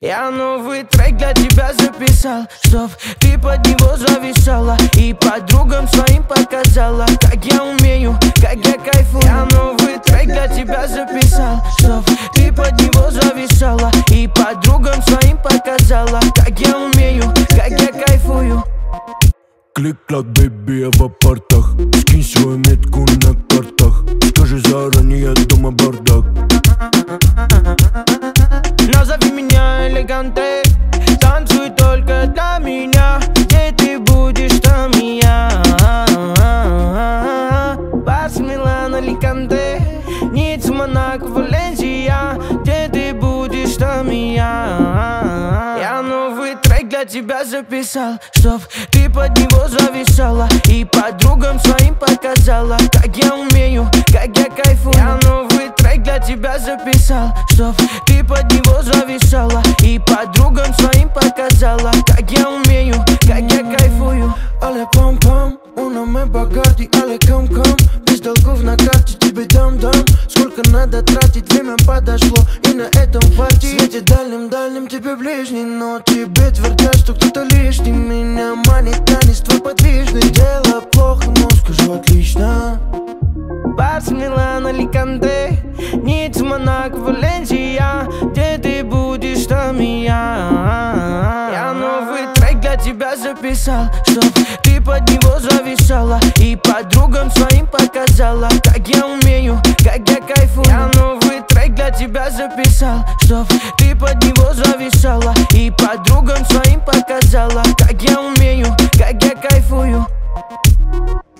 Я новый трек для тебя записал, чтоб ты под него зависала и подругам своим показала, как я умею, как я кайфую. Я новый трек для тебя записал, чтоб ты под него зависала и подругам своим показала, как я умею, как я кайфую. Клик-клак, бэйби, я в апартах. Скинь свою метку на картах. Скажи заранее, дома бардак. Назови меня элеганте, танцуй только для меня. Где ты будешь, там и я. Барс, Милан, Аликанте, Ницца, Монако, Валенсия. Где ты будешь, там и я. Я новый трек для тебя записал, чтоб ты под него зависала и подругам своим показала, как я умею, как я кайфую. Я новый трек для тебя записал, чтоб ты под него зависала и подругам своим показала, как я умею, как я кайфую. Але пам-пам, una me Bacardi, але кам-кам. Без долгов на карте тебе дам-дам. Сколько надо тратить, время подошло, и на этом хватит. Светит дальним-дальним, тебе ближний, но тебе твердят, что кто-то лишний. Меня манит танец твой подвижный. Дело плохо, но скажу отлично. Барс, Милан, Аликанте, Ницца, Монако, Валенсия. Где ты будешь, там и я. Я новый трек для тебя записал, чтоб ты под него зависала и подругам своим показала, как я умею, как я кайфую. Я новый трек для тебя записал, чтоб ты под него зависала и подругам своим показала, как я умею, как я кайфую.